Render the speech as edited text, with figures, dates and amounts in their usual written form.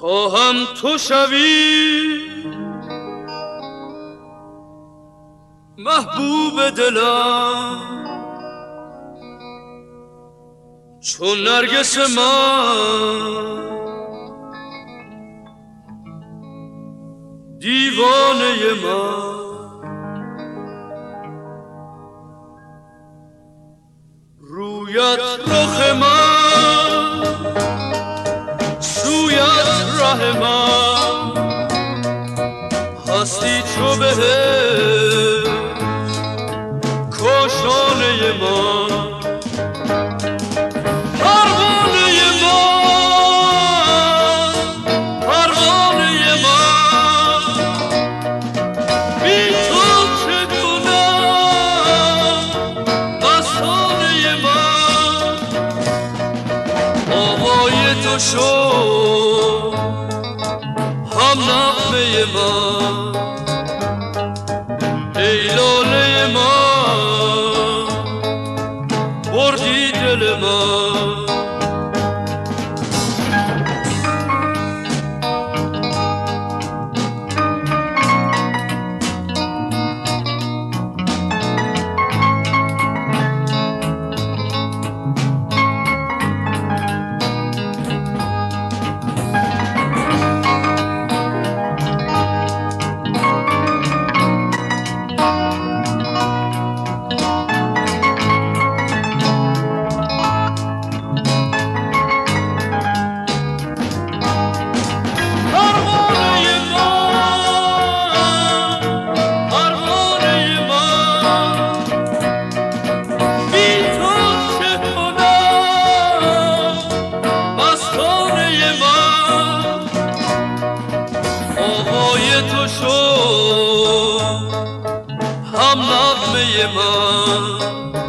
خواهم تو شوی محبوب دلم، چون نرگس من دیوانه من. رویت رخ من، سویت ره من، هستی چو بهشت کاشانه من. پروانه من، پروانه من، بی تو چه کنم مستانه من. آوای تو شد هم نغمه من، ای لاله من بردی دل من. تو شد هم نغمه من،